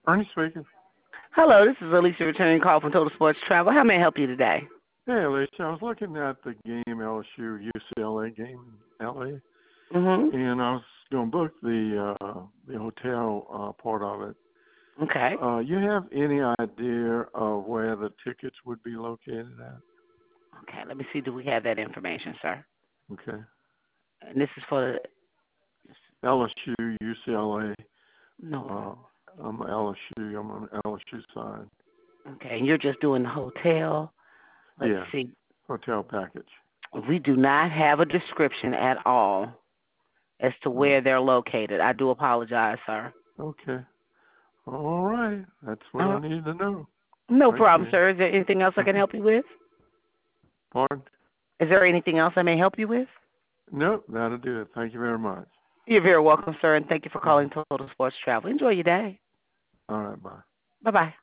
Ernie speaking. Hello, this is Alicia returning call from Total Sports Travel. How may I help you today? Hey, Alicia. I was looking at the game LSU UCLA game in LA, Mm-hmm. and I was going to book the hotel part of it. Okay. You have any idea of where the tickets would be located at? Okay, let me see. Do we have that information, sir? Okay. And this is for LSU UCLA. no Uh, problem. I'm LSU. I'm on the LSU side. Okay, and you're just doing the hotel. Let's Yeah. see. Hotel package. We do not have a description at all as to Oh, where they're located. I do apologize, sir. okay. All right. That's what Uh, I need to know. no Thank problem, you. sir. Is there anything else I can help you with? Pardon? Is there anything else I may help you with? Nope. That'll do it. Thank you very much. You're very welcome, sir, and thank you for Mhm. calling Total Sports Travel. Enjoy your day. All right. Bye. Bye-bye.